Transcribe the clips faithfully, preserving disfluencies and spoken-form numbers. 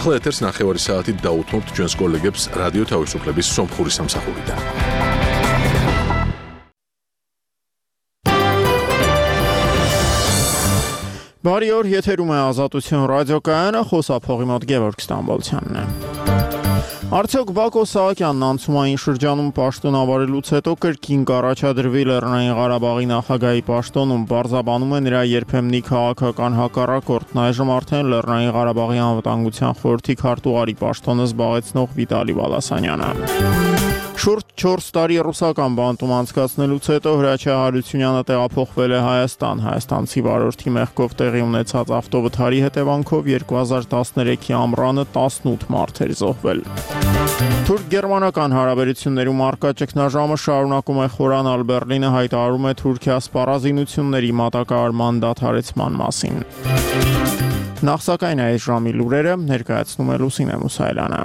ახლა ეთერს ნახევარი საათით დაუთმობთ ჩვენს კოლეგებს რადიო თავისუფლების სომხური სამსახურიდან. Բարի օր, եթերում է Ազատություն ռադիոկայանը, խոսափողի մոտ Գևորգ Ստամբոլցյանն է։ Արդյոք Բակո Սահակյանն անցումային շրջանում պաշտոն ավարելուց հետո կրկին կառաջադրվի Լեռնային Ղարաբաղի նախագահի պաշտոնում, պարզաբանում է նրա երբեմնի քաղաքական հակառակորդն, այժմ արդեն Լեռնային Ղարաբաղի անվտանգության խորհրդի քարտուղարի պաշտոնը զբաղեցնող Վիտալի Բալասանյանը։ Շուրջ չորս տարի ռուսական բանտում անցկացնելուց հետո Հրաչյա Հարությունյանը տեղափոխվել է Հայաստան։ Հայաստանցի վարորդի մեղքով տեղի ունեցած ավտովթարի հետևանքով երկու հազար տասներեքի ամռանը տասնութ մարդ էր զոհվել։ Թուրք-գերմանական հարաբերություններում առկա ճգնաժամը շարունակում է խորանալ։ Բեռլինը հայտարարում է Թուրքիա սպառազինությունների մատակարարման դադարեցման մասին։ Նախ սակայն այս ժամի լուրերը ներկայացնում է Լուսինե Մուսայելյանը։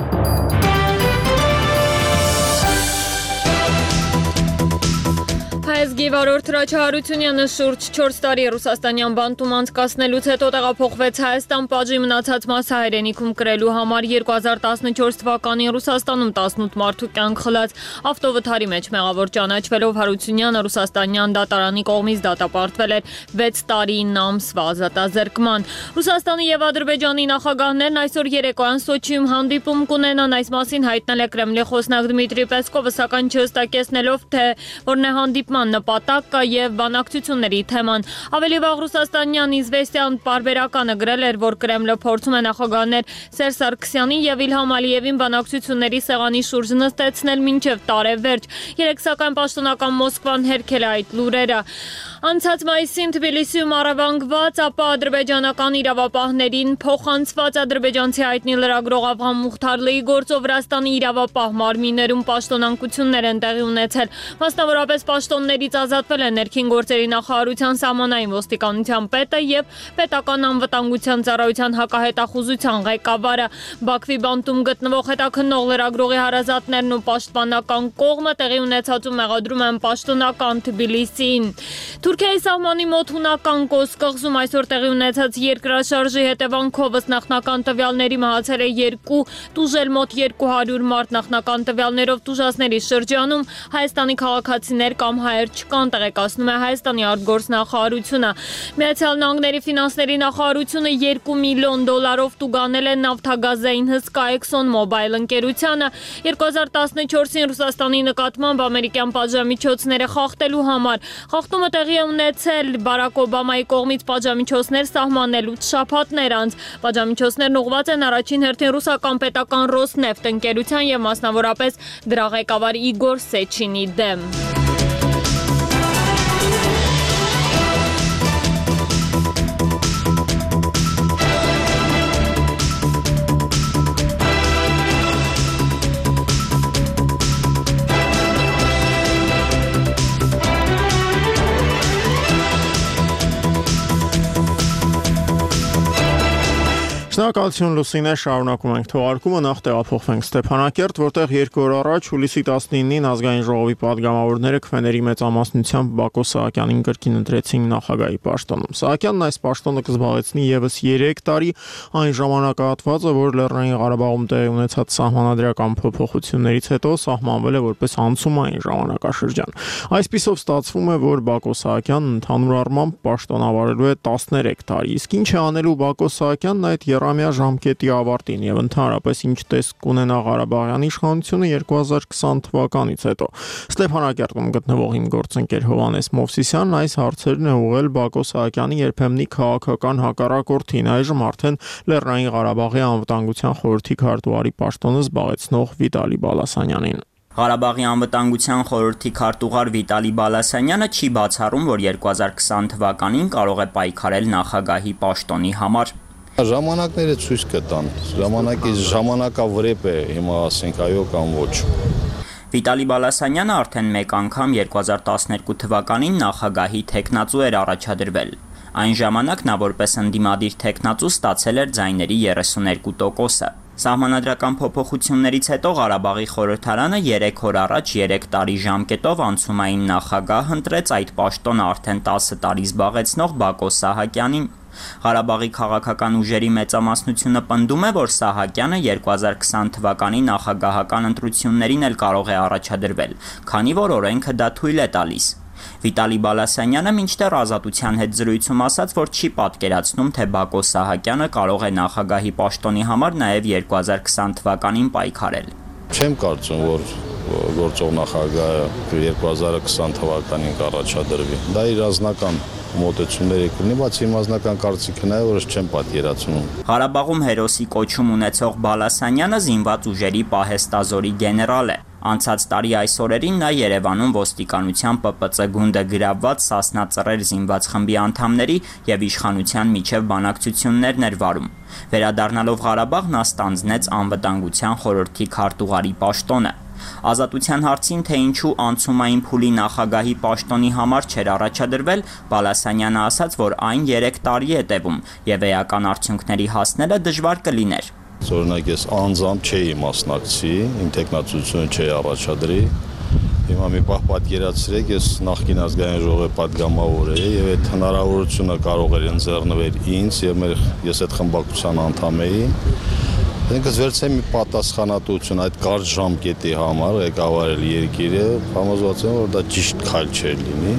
Հայազգի վարորդ Հրաչյա Հարությունյանը շուրջ չորս տարի ռուսաստանյան բանտում անցկացնելուց հետո տեղափոխվեց Հայաստան պատժի մնացած մասը հայրենիքում կրելու համար երկու հազար տասնչորս թվականին Ռուսաստանում տասնութ մարդու կյանք խլած ավտովթարի մեջ մեղավոր ճանաչվելով Հարությունյանը ռուսաստանյան դատարանի կողմից դատապարտվել էր վեց տարին ամսվա ազատազրկման։ Ռուսաստանի եւ Ադրբեջանի նախագահներն այսօր երեկոյան Սոչիում հանդիպում կունենան, այս մասին հայտնել է Կրեմլի խոսնակ Դմիտրի Պեսկովը, սակայն չհստակեցնելով, թե որն է հանդիպման նպատակը եւ բանակցությունների թեման։ Ավելի վաղ ռուսաստանյան Իզվեստիան պարբերականը գրել էր, որ Կրեմլը փորձում է նախագահներ Սերժ Սարգսյանին եւ Իլհամ Ալիևին բանակցությունների սեղանի շուրջ նստեցնել մինչեւ տարեվերջ։ Երեք սակայն պաշտոնական Մոսկվան հերքել է այդ լուրերը։ Անցած մայիսին Թբիլիսիում առևանգված, ապա ադրբեջանական իրավապահներին փոխանցված ադրբեջանցի հայտնի լրագրող Ավղան Մուխթարլիի գործով Վրաստանի իրավապահ մարմիններում պաշտոնանկություններ են տեղի ունեցել։ Մասնավորապես պաշտոններից ազատվել է ներքին գործերի նախարարության սահմանային ոստիկանության պետը եւ պետական անվտանգության ծառայության հակահետախուզության ղեկավարը։ Բաքվի բանտում գտնվող հետաքննող լրագրողի հարազատներն ու պաշտպանական կողմը տեղի ունեցածում մեղադրում են պաշտոնական Թբիլիսիին։ Թուրքիայի սահմանի մոտ հունական Կոս կղզում այսօր տեղի ունեցած երկրաշարժի հետևանքով ըստ նախնական տվյալների մահացել է երկու, տուժել մոտ երկու հարյուր մարդ։ Նախնական տվյալներով տուժածների շրջանում Հայաստանի քաղաքացիներ կամ հայեր չկան, տեղեկացնում է Հայաստանի արտգործնախարարությունը։ Միացյալ Նահանգների ֆինանսների նախարարությունը երկու միլիոն դոլարով տուգանել է նավթագազային հսկա Exxon Mobil ընկերությանը երկու հազար տասնչորսին Ռուսաստանի նկատմամբ ամերիկյան պատժամիջոցները խախտելու համար։ Խախտումը տեղի է ունեցել Բարակ Օբամայի կողմից պատժամիջոցներ սահմանելուց շաբաթներ անց։ Պատժամիջոցներն ուղղված են առաջին հերթին ռուսական պետական Ռոսնեֆտ ընկերության եւ մասնավորապես դրա ղեկավար Իգոր Սեչինի դեմ։ Շնորհակալություն Լուսինե, շարունակում ենք թողարկումը, նախ տեղափոխվենք Ստեփանակերտ, որտեղ երկու օր առաջ հուլիսի տասնինին ազգային ժողովի падգամավորները քվեների մեծամասնությամբ Բակո Սահակյանին կրկին ընտրեցին նախագահի պաշտոնում։ Սահակյանն այս պաշտոնը կզբաղեցնի եւս երեք տարի, այն ժամանակահատվածը, որ Լեռնային Ղարաբաղում տեղի ունեցած սահմանադրական փոփոխություններից հետո սահմանվել է որպես անցումային ժամանակաշրջան։ Այսպիսով ստացվում է, որ Բակո Սահակյանն ընդհանուր առմամբ պաշտոնավարելու է տասներեք տարի, իսկ ինչ է անելու Բակո Սահակյանն այդ ամյա ժամկետի ավարտին եւ ընդհանրապես ինչ տեսք կունենա Ղարաբաղյան իշխանությունը երկու հազար քսան թվականից հետո։ Ստեփանակերտում գտնվող իմ գործընկեր Հովհաննես Մովսիսյանն այս հարցերն է ուղղել Բակո Սահակյանի երբեմնի քաղաքական հակառակորդին, այժմ արդեն Լեռնային Ղարաբաղի անվտանգության խորհրդի քարտուղարի պաշտոնը զբաղեցնող Վիտալի Բալասանյանին։ Ղարաբաղի անվտանգության խորհրդի քարտուղար Վիտալի Բալասանյանը չի բացառում, որ երկու հազար քսան թվականին կարող է պայքարել նախագահի պաշտոնի համար։ Ժամանակները ցույց կտան, ժամանակի ժամանակավրեպ է, հիմա ասենք այո կամ ոչ։ Վիտալի Բալասանյանը արդեն մեկ անգամ երկու հազար տասներկու թվականին նախագահի թեկնածու էր առաջադրվել։ Այն ժամանակ նա որպես ընդդիմադիր թեկնածու ստացել էր ձայների երեսուներկու տոկոսը։ Սահմանադրական փոփոխություններից հետո Ղարաբաղի խորհրդարանը երեք օր առաջ երեք տարի ժամկետով անցումային նախագահ ընտրեց այդ պաշտոնը արդեն տասը տարի զբաղեցնող Բակո Սահակյանին։ Ղարաբաղի քաղաքական ուժերի մեծամասնությունը պնդում է, որ Սահակյանը երկու հազար քսան թվականի նախագահական ընտրություններին էլ կարող է առաջադրվել, քանի որ օրենքը դա թույլ է տալիս։ Վիտալի Բալասանյանը մինչդեռ Ազատության հետ զրույցում ասաց, որ չի պատկերացնում, թե Բակո Սահակյանը կարող է նախագահի պաշտոնի համար նաև երկու հազար քսան թվականին պայքարել։ Չեմ կարծում, որ գործող նախագահը երկու հազար քսան թվականին կառաջադրվի։ Դա իր անձնական մոտեցումների կունի, բայց իմ անձնական կարծիքն է, որ չեմ պատկերացնում։ Ղարաբաղում հերոսի կոչում ունեցող Բալասանյանը զինված ուժերի պահեստազորի գեներալ է։ Անցած տարի այս օրերին նա Երևանում ոստիկանության Պ Պ Ց գունդը գրավված Սասնա Ծռեր զինված խմբի անդամների եւ իշխանության միջև բանակցություններն էր վարում։ Վերադառնալով Ղարաբաղ նա ստանձնեց անվտանգության խորհրդի քարտուղարի պաշտոնը։ Ազատության հարցին, թե ինչու անցումային փուլի նախագահի պաշտոնի համար չէր առաջադրվել, Բալասանյանը ասաց, որ այն երեք տարի է տևում եւ էական արդյունքների հասնելը դժվար կլիներ։ Օրինակ ես անձամբ չէի մասնակցի, իմ տեխնացությունը չէի առաջադրի։ Հիմա մի պահ պատկերացրեք, ես նախկին ազգային ժողովի պատգամավոր էի եւ այդ հնարավորությունը կարող էր ընձեռնվել ինձ եւ մեր ես այդ խմբակցության անդամ էի։ Ինքս վերցրեմ մի պատասխանատվություն այդ կարճ ժամկետի համար ղեկավարել երկիրը, համոզված եմ, որ դա ճիշտ քայլ չէր լինի։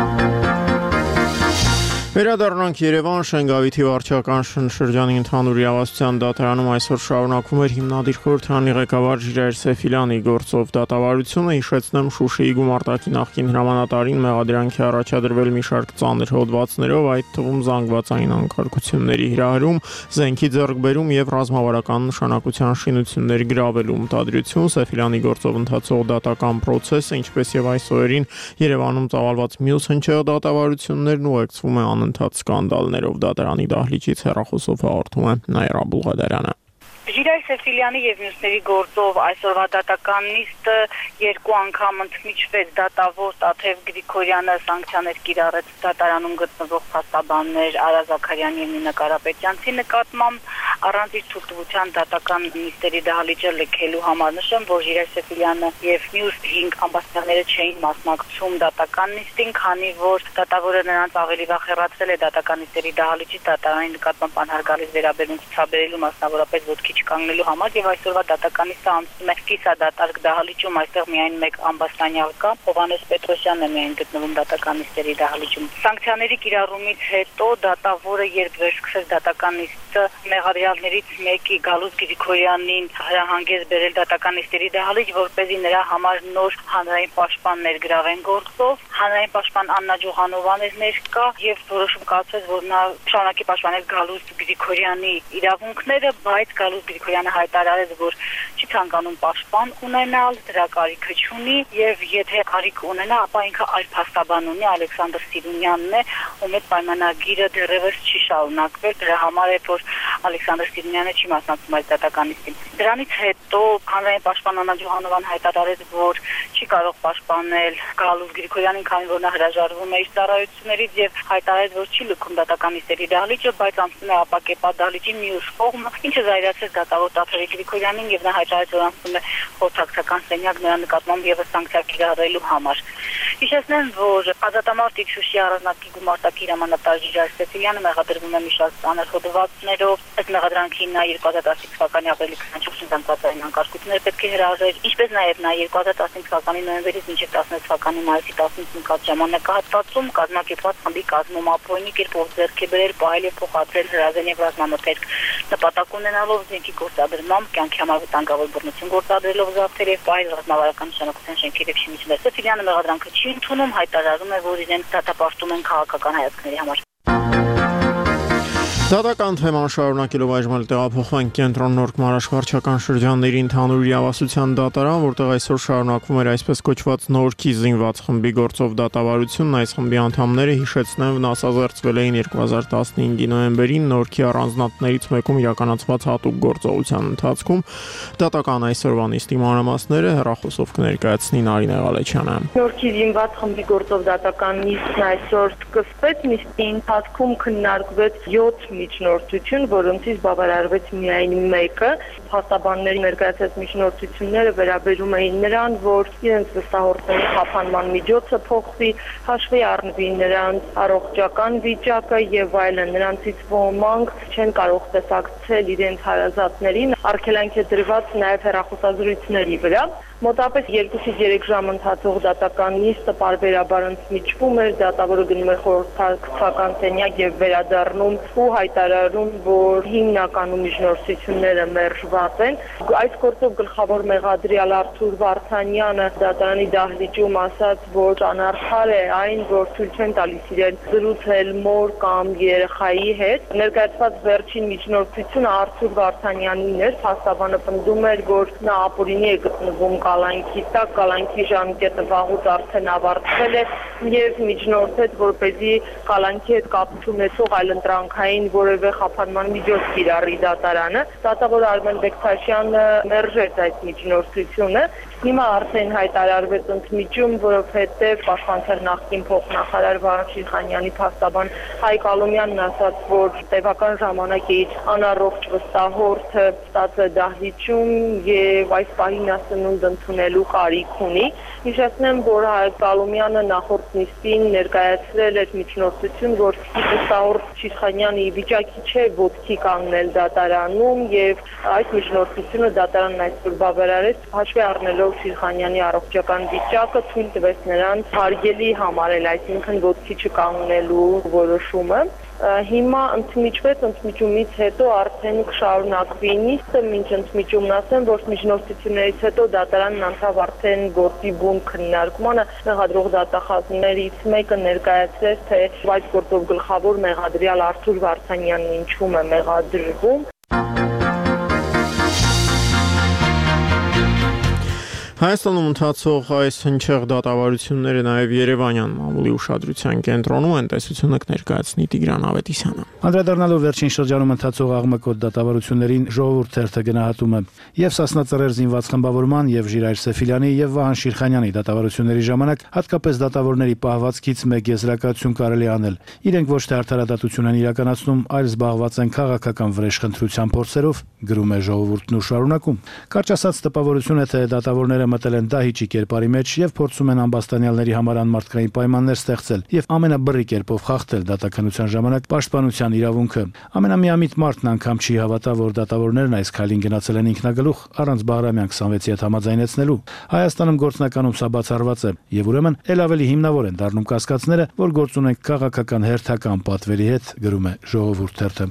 Վերադառնանք Երևան, Շենգավիթի վարչական շրջանի ընդհանուր իրավասության դատարանում այսօր շարունակվում էր հիմնադիր խորհրդարանի ղեկավար Ժիրայր Սեֆիլյանի գործով դատավարությունը, հիշեցնեմ, Շուշիի գումարտակի նախկին հրամանատարին մեղադրանքի առաջադրվել մի շարք ծանր հոդվածներով, այդ թվում զանգվածային անկարգությունների հրահրում, զենքի ձեռքբերում եւ ռազմավարական նշանակության շինություններ գրավելու մտադրություն, Սեֆիլյանի գործով ընթացող դատական process-ը, ինչպես եւ այս օրերին Երևանում ծավալված մյուս հնչեղ դատավարություններն ուղեկցվում է ընթաց սկանդալներով դատարանի դահլիճից հեռախոսով հաղորդում է Նաիրա Բուլղադարյանը։ Ժիրայր Սեֆիլյանի եւ մյուսների գործով այսօրվա դատական նիստը երկու անգամ ընդմիջվեց դատավոր Տաթև Գրիգորյանը սանկցիաներ կիրառեց դատարանում գտնվող փաստաբաններ Արա Զաքարյանի եւ Նինա Կարապետյանցի նկատմամբ առանց իր թույլտվության դատական նիստերի դահլիճը լքելու համար նշեմ, որ Ժիրայր Սեֆիլյանը եւ մյուս հինգ ամբաստիաները չէին մասնակցում դատական նիստին, քանի որ դատավորը նրանց ավելի վաղ հեռացրել է դատական նիստերի դահլիճից դատարանի նկատմամբ անհարգալից վերաբերմունք ցուցաբերելու, մասնավորապես ոտքի չկանգնելու համար եւ այսօրվա դատական նիստը անցնում է կիսադատարկ դահլիճում, այստեղ միայն մեկ ամբաստանյալ կա, Հովհաննես Պետրոսյանն է միայն գտնվում դատական նիստերի դահլիճում։ Սանկցիաների կիրառումից հետո դատավորը երբ վերսկսեց դատական նիստը մեղադրյալներից մեկի Գալուս Գրիգորյանին հրահանգեց բերել դատական նիստերի դահլիճ, որպեսզի նրա համար նոր հանրային պաշտպան ներգրավեն գործով։ Հանրային պաշտպան Աննա Ջոհանովան էր ներկա եւ որոշում կայացրեց, որ նա շարունակի պաշտպանել Գալուս Գրիգորյանի իրավունքները, բայց Գալուս Գրիգորյանը հայտարարեց, որ չի ցանկանում պաշտպան ունենալ, դրա կարիքը չունի եւ եթե կարիք ունենա, ապա ինքը այլ փաստաբան ունի, Ալեքսանդր Սիրունյանն է, ում այդ պայմանագիրը դեռևս չի շարունակվել, դրա համար է, որ Ալեքսանդր Սիրունյանը չի մասնակցում այդ դատական նիստին։ Դրանից հետո հանրային պաշտպան Աննա Ջոհանովան հայտարարեց, որ չի կարող պաշտպանել Գալուս Գրիգորյանին, քանի որ նա հրաժարվում է իր ծառայություններից եւ հայտարարեց, որ չի լքում դատական նիստերի դահլիճը, բայց անցնում է ապակեպա դահլիճի մյուս կողմը, ինչը զայրացրեց դատավոր Տաթև Գրիգորյանին եւ նա հայտարարեց, որ անցնում է խորհրդակցական սենյակ նրա նկատմամբ եւս սանկցիա կիրառելու համար։ Հիշեցնեմ, որ ազատամարտ Շուշի առանձնակի գումարտակի հրամանատար Ժիրայր Սեֆիլյանը մեղադրվում է մի շարք ծանր հոդվածներով, ըստ մեղադրանքի նա երկու հազար տասնհինգ թվականի ապրիլի քսանչորսին զանգվածային անկարգություններ պետք է հրաժարեր, ինչպես նաեւ նա երկու հազար տասնհինգ թվականի նոյեմբերից մինչեւ տասնհինգ թվականի մայիսի տասնինը ընկած ժամանակահատվածում կազմակերպված խմբի կազմում ապօրինի կերպով ձեռք է բերել, պահել եւ փոխադրել հրազեն եւ ռազմամթերք, նպատակ ունենալով զենքի գործադրմամբ կյանքի համար վտանգավոր բռնություն գործադրելով զավթել եւ պահել ռազմավարական նշանակության շենքեր եւ շինություններ։ Սեֆիլյանը մեղադրանքը չի ընդունում, հայտարարում է, որ իրեն դատապարտում են քաղաքական հայացքների համար։ Դատական թեման շարունակելով այժմ էլ տեղափոխվենք Կենտրոն Նորք մարաշվարչական շրջանների ընդհանուր իրավասության դատարան, որտեղ այսօր շարունակվում էր այսպես կոչված Նորքի զինված խմբի գործով դատավարությունն, այս խմբի անդամները հիշեցնեմ վնասազերծվել էին երկու հազար տասնհինգի նոյեմբերին Նորքի առանձնատներից մեկում իրականացված հատուկ գործողության ընթացքում։ Դատական այսօրվա նիստի մանրամասները հեռախոսով կներկայացնի Նարինե Ղալեչյանը։ Նորքի զինված խմբի գործով դատական նիստն այսօր սկսվեց, նիստի ընթացքում քննարկվեց յոթ միջնորդություն, որոնցից բավարարվեց միայն մեկը։ Փաստաբանների ներկայացած միջնորդությունները վերաբերում էին նրան, որ իրենց վստահորդների խափանման միջոցը փոխվի, հաշվի առնվի նրանց առողջական վիճակը եւ այլն։ Նրանցից ոմանք չեն կարող տեսակցել իրենց հարազատներին, արգելանք է դրված նաեւ հեռախոսազրույցների վրա։ Մոտապես երկուսից երեք ժամ ընթացող դատական նիստը պարբերաբար ընդմիջվում էր, դատավորը գնում էր խորհրդակցական սենյակ եւ վերադառնում ու հայտարարում, որ հիմնականում միջնորդությունները մերժված են։ Այս գործով գլխավոր մեղադրյալ Արթուր Վարդանյանը դատարանի դահլիճում ասաց, որ անարդար է այն, որ թույլ չեն տալիս իրեն զրուցել մոր կամ երեխայի հետ։ Ներկայացված վերջին միջնորդությունը Արթուր Վարդանյանին էր, փաստաբանը պնդում էր, որ նա ապօրինի է գտնվում կալանքի տակ, կալանքի ժամկետը վաղուց արդեն ավարտվել է եւ միջնորդեց, որպեսզի կալանքի հետ կապ ունեցող այլընտրանքային որևէ խափանման միջոց կիրառի դատարանը։ Դատավոր Արմեն Բեկթաշյանը մերժեց այդ միջնորդությունը։ Հիմա արդեն հայտարարվեց ընդմիջում, որովհետև Պաշտպանության նախկին փոխնախարար Վահան Շիրխանյանի փաստաբան Հայկ Ալոմյանն ասաց, որ տևական ժամանակ է իր անառողջ վստահորդը ստացել դահլիճում եւ այս պահին նա սնունդ ընդունելու կարիք ունի։ Հիշեցնեմ, որ Հայկ Ալոմյանը նախորդ նիստին ներկայացրել էր միջնորդություն, որ վստահորդ Շիրխանյանի վիճակի չէ ոտքի կանգնել դատարանում եւ այս միջնորդությունը դատարանն այսօր բավարարեց, հաշվի առնելով Շիրխանյանի առողջական վիճակը, թույլ տվեց նրան հարգելի համարել, այսինքն ոտքի չկանգնելու որոշումը։ Հիմա ընդմիջվեց, ընդմիջումից հետո արդեն կշարունակվի նիստը, մինչ ընդմիջումն ասեմ, որ միջնորդություններից հետո դատարանն անցավ արդեն գործի բուն քննարկմանը։ Մեղադրող դատախազներից մեկը ներկայացրեց, թե այս գործով գլխավոր մեղադրյալ Արթուր Վարդանյանն ինչու՞մ է մեղադրվում։ Հայաստանում ընթացող այս հնչեղ դատավարությունները նաև Երևանյան մամուլի ուշադրության կենտրոնում են, տեսությունը կներկայացնի Տիգրան Ավետիսյանը։ Անդրադառնալով վերջին շրջանում ընթացող աղմկոտ դատավարություններին Ժողովուրդ թերթը գնահատում է եւ Սասնա Ծռեր զինված խմբավորման եւ Ժիրայր Սեֆիլյանի եւ Վահան Շիրխանյանի դատավարությունների ժամանակ հատկապես դատավորների պահվածքից մեկ եզրակացություն կարելի անել։ Իրենք ոչ թե արդարադատություն են իրականացնում, այլ զբաղված են քաղաքական վրեժխնդրության փորձերով, գրում է Ժողովուրդն ու շարունակում։ Կարճ ասած, տպավորություն է, թե դատավորները մտել են դահիճի կերպարի մեջ եւ փորձում են ամբաստանյալների համար անմարդկային պայմաններ ստեղծել եւ ամենաբռի կերպով խախտել դատականության ժամանակ պաշտպանության իրավունքը։ Ամենամիամիտ մարդն անգամ չի հավատա, որ դատավորներն այս քայլին գնացել են ինքնագլուխ առանց Բաղրամյան քսանվեցի հետ համաձայնեցնելու։ Հայաստանում գործնականում սա բացառված է եւ ուրեմն ել ավելի հիմնավոր են դառնում կասկածները, որ գործ ունեն քաղաքական հերթական պատվերի հետ, գրում է Ժողովուրդ թերթը։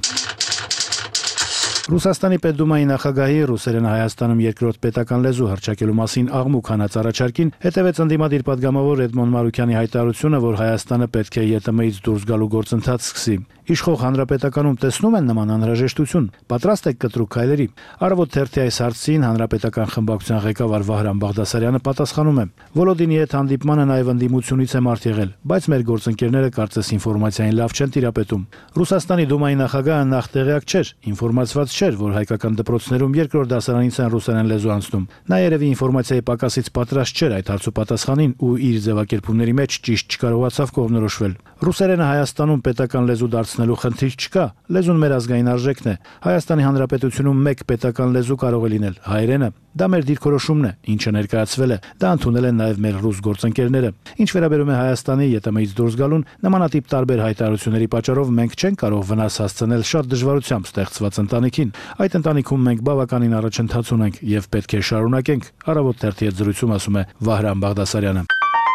Ռուսաստանի Պետդումայի նախագահի ռուսերեն Հայաստանում երկրորդ պետական լեզու հռչակելու մասին աղմուկ հանած առաջարկին հետևեց ընդդիմադիր պատգամավոր Էդմոն Մարուկյանի հայտարարությունը, որ Հայաստանը պետք է ԵՏՄ-ից դուրս գալու գործընթաց սկսի։ Իշխող հանրապետականում տեսնում են նման անհրաժեշտություն, պատրաստ եք կտրուկ քայլերի։ Առավոտ թերթի այս հարցին հանրապետական խմբակցության ղեկավար Վահրամ Բաղդասարյանը պատասխանում է. Վոլոդինի հետ հանդիպմանը նաև ընդդիմությունից է մարդ եղել, բայց մեր գործընկերները կարծես ինֆորմացիային լավ չեն տիրապետում։ Ռուսաստանի Դումայի նախագահը նախ տեղյակ չէր, ինֆորմացված չէր, որ հայկական դպրոցներում երկրորդ դասարանից են ռուսերեն լեզու անցնում։ Նա երևի ինֆորմացիայի պակասից պատրաստ չէր այդ հարցու պատասխանին ու իր ձևակերպումների մեջ ճիշտ չկարողացավ կողմնորոշվել։ Ռուսերենը Հայաստանում պետական լեզու դարձնելու խնդիր չկա, լեզուն մեր ազգային արժեքն է։ Հայաստանի Հանրապետությունում մեկ պետական լեզու կարող է լինել հայերենը։ Դա մեր դիրքորոշումն է, ինչը ներկայացվել է։ Դա ընդունել են նաև մեր ռուս գործընկերները։ Ինչ վերաբերում է Հայաստանի ԵՏՄ-ից դուրս գալուն, նմանատիպ տարբեր հայտարարությունների պատճառով մենք չենք կարող վնաս հասցնել շատ դժվարությամբ ստեղծված ընտանիքին։ Այդ ընտանիքում մենք բավականին առաջընթաց ունենք եւ պետք է շարունակենք, Առավոտ թերթի հետ զրույցում ասում է Վահրամ Բաղդասարյանը։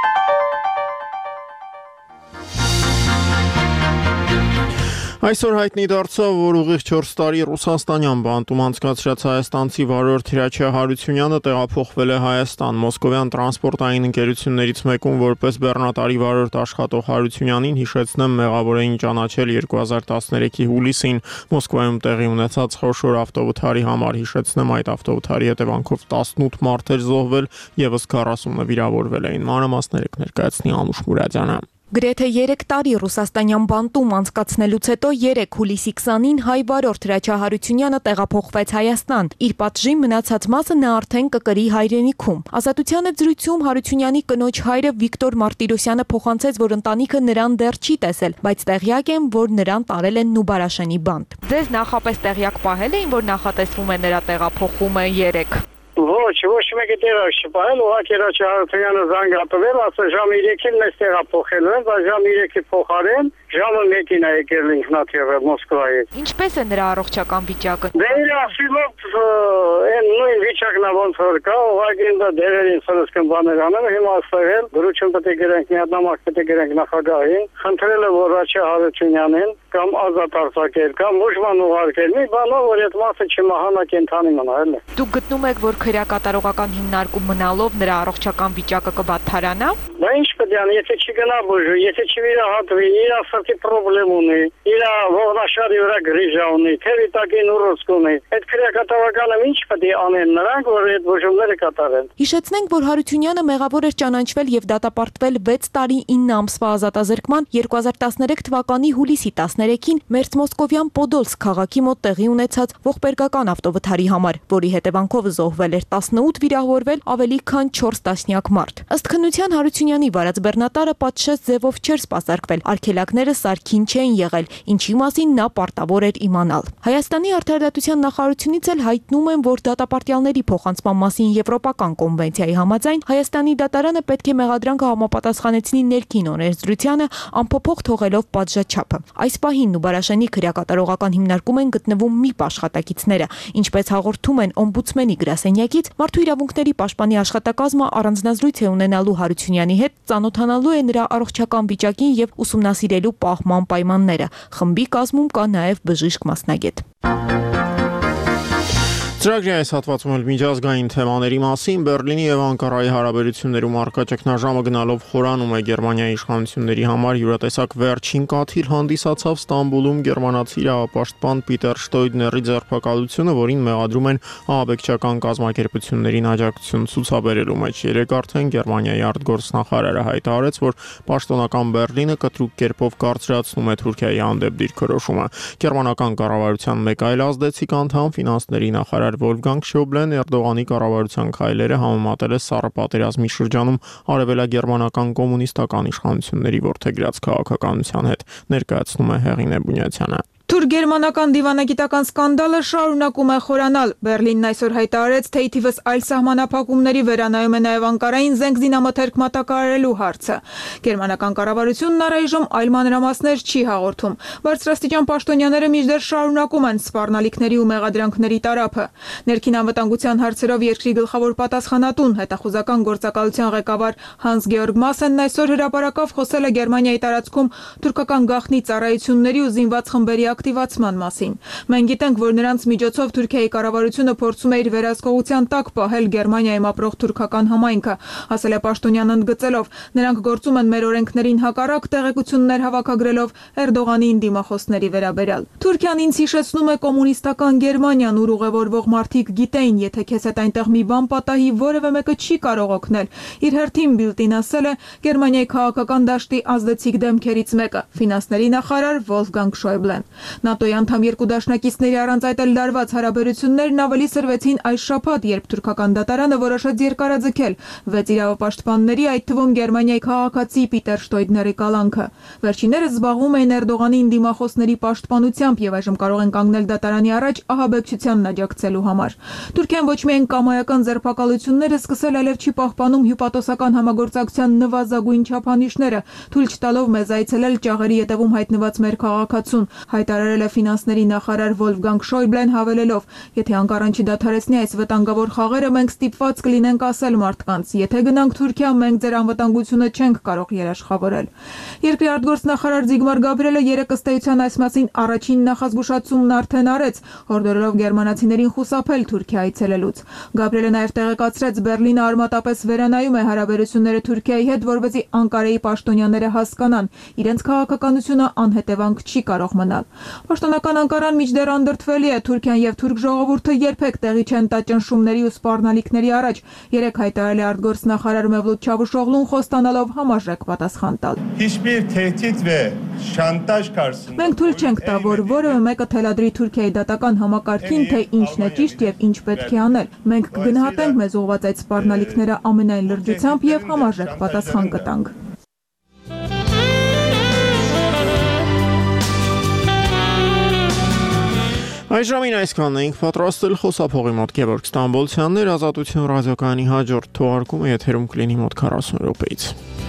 Այսօր հայտնի դարձավ, որ ուղիղ չորս տարի ռուսաստանյան բանտում անցկացրած հայաստանցի վարորդ Հրաչյա Հարությունյանը տեղափոխվել է Հայաստան։ Մոսկովյան տրանսպորտային ընկերություններից մեկում որպես բեռնատարի վարորդ աշխատող Հարությունյանին, հիշեցնեմ, մեղավոր էին ճանաչել երկու հազար տասներեքի հուլիսին Մոսկվայում տեղի ունեցած խոշոր ավտովթարի համար։ Հիշեցնեմ, այդ ավտովթարի հետևանքով տասնութ մարդ էր զոհվել, եւս քառասունը վիրավորվել էին։ Մանրամասները կներկայացնի Անուշ Մուրադյանը։ Գրեթե երեք տարի ռուսաստանյան բանտում անցկացնելուց հետո երեկ հուլիսի քսանին հայ վարորդ Հրաչյա Հարությունյանը տեղափոխվեց Հայաստան։ Իր պատժի մնացած մասը նա արդեն կկրի հայրենիքում։ Ազատության զրույցում Հարությունյանի կնոջ հայրը Վիկտոր Մարտիրոսյանը փոխանցեց, որ ընտանիքը նրան դեռ չի տեսել, բայց տեղյակ են, որ նրան տարել են Նուբարաշենի բանտ։ Ձեզ նախապես տեղյակ պահել էին, որ նախատեսվում է նրա տեղափոխումը երեկ։ Ոչ, ոչ մեկը տեղակ չպահել, ուղղակի Հրաչյա Հարությունյանը զանգատվել, ասա ժամ երեքին մեզ տեղափոխել են, բայց ժամ երեքի փոխարեն ժամը մեկին է եկել ինքնաթիռը Մոսկվայից։ Ինչպես է նրա առողջական վիճակը։ Դե իր ասիլով այն նույն վիճակն է ոնց որ կա, ուղղակի ինձ դերերին սրսկն բաներ անել, հիմա ասել, գրություն պետք է գրենք, մի հատ նամակ պետք է գրենք նախագահին, խնդրել է որ Հրաչյա Հարությունյանին կամ ազատ արձակել, կամ ուժման ուղարկել, մի բանով որ այդ մասը չմահանա կենթանի մնա, էլի։ Դուք գտնում եք, որ քրեակատարողական հիմնարկում մնալով նրա առողջական վիճակը կվատթարանա։ Բա ինչ պետք է անի, եթե չգնա բուժու, եթե չվիրահատվի, իր սրտի խնդրեմ ունի, իր ողնաշարի վրա գրիժա ունի, թևի տակին ուռուցք ունի, այդ քրեակատարողականը ինչ պետք է անեն նրանք, որ այդ բուժումները կատարեն։ Հիշեցնենք, որ Հարությունյանը մեղավոր էր ճանաչվել եւ դատապարտվել վեց տարի ինը ամսվա ազատազրկման երկու հազար տասներեք թվականի հուլիսի տասներեքին Մերձմոսկովյան Պոդոլսկ քաղաքի մոտ տեղի ունեցած ողբերգական ավտովթարի համար, որի հետևանքով զոհվել էր տասնութ, վիրավորվել ավելի քան չորս տասնյակ մարդ։ Ըստ քննության Հարությունյանի վարած բեռնատարը պատշաճ ձևով չէր սպասարկվել, արգելակները սարքին չէին եղել, ինչի մասին նա պարտավոր էր իմանալ։ Հայաստանի արդարադատության նախարարությունից էլ հայտնում են, որ դատապարտյալների փոխանցման մասին Եվրոպական կոնվենցիայի համաձայն Հայաստանի դատարանը պետք է մեղադրանքը համապատասխանեցնի ներքին օրենսդրությանը, ամփոփող թողելով պատժաչափը։ Այս պահին Նուբարաշենի քրեակատարողական հիմնարկում են գտնվում ՄԻՊ աշխատակիցները, ինչպես հաղորդում են օմբուդսմենի գրասենյակից, Մարդու իրավունքների պաշտպանի աշխատակազմը առանձնազրույց է ունենալու Հարությունյանի հետ, ծանոթանալու է նրա առողջական վիճակին եւ ուսումնասիրելու պահման պայմանները։ Խմբի կազմում կա նաեւ բժիշկ մասնագետ։ Ծրագրի այս հատվածում էլ միջազգային թեմաների մասին Բերլինի եւ Անկարայի հարաբերություններում առկա ճգնաժամը գնալով խորանում է Գերմանիայի իշխանությունների համար յուրատեսակ վերջին կաթիլ հանդիսացավ Ստամբուլում գերմանացի իրավապաշտպան Պիտեր Շտոյդների ձերբակալությունը, որին մեղադրում են ահաբեկչական կազմակերպություններին աջակցություն ցուցաբերելու մեջ։ Երեկ արդեն Գերմանիայի արտգործնախարարը հայտարարեց, որ պաշտոնական Բերլինը կտրուկ կերպով կարծրացնում է Թուրքիայի հանդեպ դիրքորոշումը։ Գերմանական կառավարության մեկ այլ ազդեցիկ անդամ ֆինանսների նախարար Վոլֆգանգ Շոբլեն Էրդողանի կառավարության քայլերը համեմատել է Սառը պատերազմի շրջանում արևելագերմանական կոմունիստական իշխանությունների որդեգրած քաղաքականության հետ, ներկայացնում է Հեղինե Բունյացյանը։ Թուրք-գերմանական դիվանագիտական սկանդալը շարունակում է խորանալ։ Բերլինն այսօր հայտարարեց, թե թիվս այլ սահմանափակումների վերանայում է նաև Անկարային զենք զինամթերք մատակարարելու հարցը։ Գերմանական կառավարությունն առայժմ այլ մանրամասներ չի հաղորդում։ Բարձրաստիճան պաշտոնյաները մինչդեռ շարունակում են սպառնալիքների ու մեղադրանքների տարափը։ Ներքին անվտանգության հարցերով երկրի գլխավոր պատասխանատուն հետախուզական գործակալության ղեկավար Հանս Գեորգ Մասենն այսօր հրապարակավ խոսել է Գերմանիայի տարածքում թուրքական գաղտնի ծառայությունների ու զինված խմբերի ակտիվացման մասին։ Մենք գիտենք, որ նրանց միջոցով Թուրքիայի կառավարությունը փորձում է իր վերահսկողության տակ պահել Գերմանիայում ապրող թուրքական համայնքը, ասել է պաշտոնյան ընդգծելով, նրանք գործում են մեր օրենքներին հակառակ, տեղեկություններ հավաքագրելով Էրդողանի դիմախոսների վերաբերյալ։ Թուրքիան ինձ հիշեցնում է կոմունիստական Գերմանիան, ուր ուղևորվող մարդիկ գիտեին, եթե քեզ հետ այնտեղ մի բան պատահի, որևէ մեկը չի կարող օգնել։ Իր հերթին Բիլտին ասել է Գերմանիայի քաղաքական դաշտի ազդեցիկ դեմքերից մեկը, ֆինանսների նախարար Վոլֆգանգ Շոյբլեն։ ՆԱՏՕ-ի անդամ երկու դաշնակիցների առանց այդ էլ լարված հարաբերություններն ավելի սրվեցին այս շաբաթ, երբ թուրքական դատարանը որոշեց երկարաձգել վեց իրավապաշտպանների, այդ թվում Գերմանիայի քաղաքացի Պիտեր Շտոյդների կալանքը։ Վերջիններս զբաղվում էին Էրդողանի դիմախոսների պաշտպանությամբ եւ այժմ կարող են կանգնել դատարանի առաջ ահաբեկչությանն աջակցելու համար։ Թուրքիան ոչ միայն կամայական ձերբակալությունները սկսել, այլև չի պահպանում հյուպատոսական համագործակցության նվազագույն չափանիշները, թույլ չտալով մեզ այցելել ճաղերի ետևում հայտնված մեր քաղաքացուն, հայտարարել է ֆինանսների նախարար Վոլֆգանգ Շոյբլեն հավելելով. Եթե Անկարան չդադարեցնի այս վտանգավոր խաղերը, մենք ստիպված կլինենք ասել մարդկանց, եթե գնանք Թուրքիա, մենք ձեր անվտանգությունը չենք կարող երաշխավորել։ Երկրի արտգործնախարար Զիգմար Գաբրիելը երեկ ըստ էության այս մասին առաջին նախազգուշացումն արդեն արեց, հորդորելով գերմանացիներին խուսափել Թուրքիա այցելելուց։ Գաբրիելը նաև տեղեկացրեց, Բերլինը արմատապես վերանայում է հարաբերությունները Թուրքիայի հետ, որպեսզի Անկարայի պաշտոնյաները հասկանան, իրենց քաղաքականությունը անհետևանք չի կարող մնալ։ Պաշտոնական Անկարան միջդեռ անդրդվելի է Թուրքիան եւ թուրք ժողովուրդը երբեք տեղի չեն տա ճնշումների ու սպառնալիքների առաջ։ Երեք հայտարարել է արտգործնախարար Մևլութ Չավուշօղլուն խոստանալով համարժեք պատասխան տալ։ Մենք թույլ չենք տա, որ որևէ մեկը թելադրի Թուրքիայի դատական համակարգին, թե ինչն է ճիշտ եւ ինչ պետք է անել։ Մենք կգնահատենք մեզ ուղղված այդ սպառնալիքները ամենայն լրջությամբ եւ համարժեք պատասխան կտանք։ Այժմին այսքանն էինք պատրաստել խոսափողի մոտ Գևորգ Ստամբոլցյանն էր, Ազատություն ռադիոկայանի հաջորդ թողարկումը եթերում կլինի մոտ քառասուն րոպեից։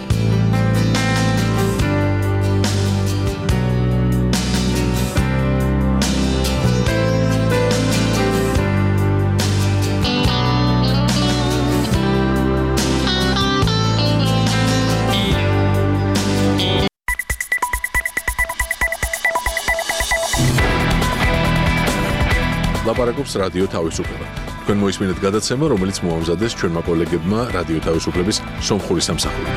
Լապարակობს ռադիո თავისუფლება. Თქვენ მოისმინეთ გადაცემა, რომელიც მოამზადეს ჩვენმა კოლეგებმა რადიო თავისუფლების სომხური სამსახურით.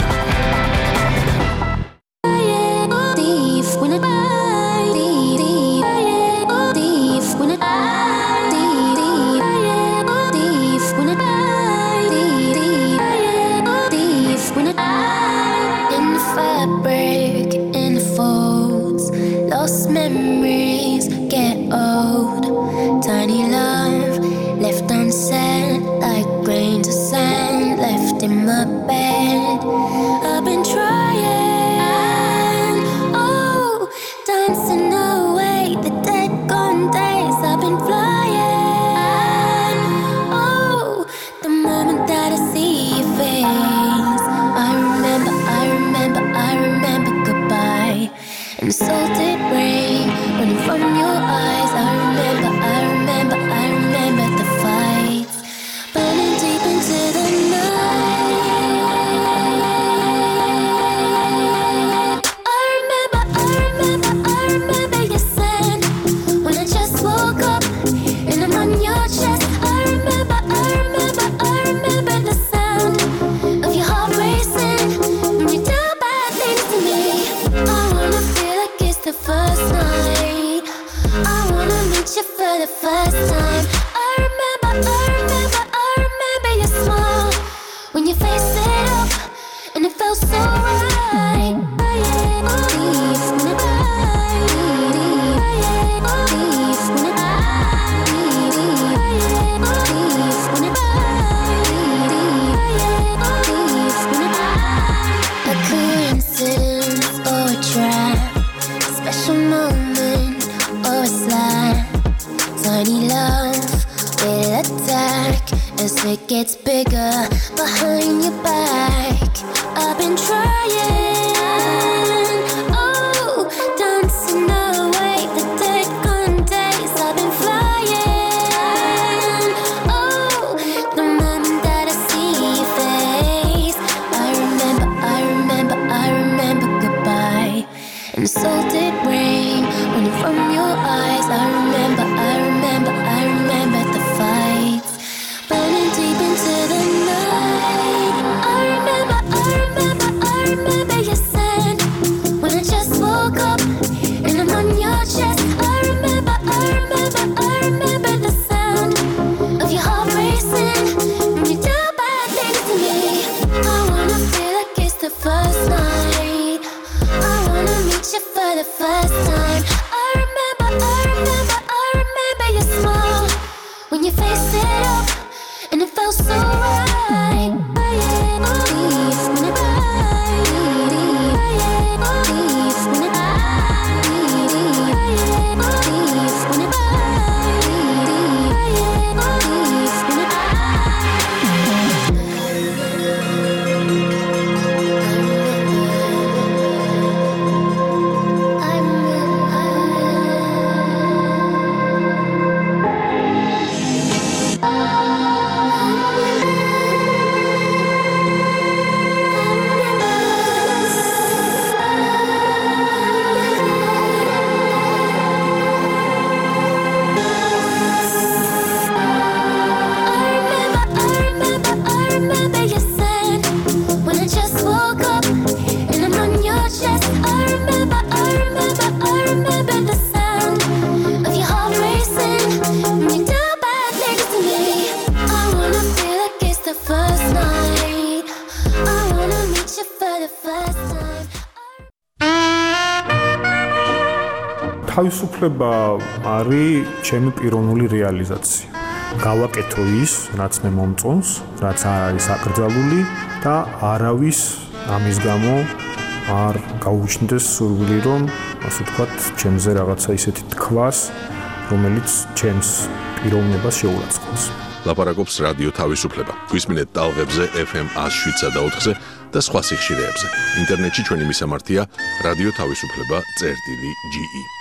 თავისუფლება არის ჩემი პიროვნული რეალიზაცია. გავაკეთო ის, რაც მე მომწონს, რაც არ არის აკრძალული და არავის ამის გამო არ გაუჩნდეს სურვილი, რომ ასე ვთქვათ, ჩემზე რაღაცა ისეთი თქვას, რომელიც ჩემს პიროვნებას შეურაცხყოფს. ლაპარაკობს რადიო თავისუფლება. გვისმინეთ ტალღებზე ეფ ემ one oh seven point four-ზე და სხვა სიხშირეებზე. ინტერნეტში ჩვენი მისამართია რადიო თავისუფლება წერტილი ჯი ი.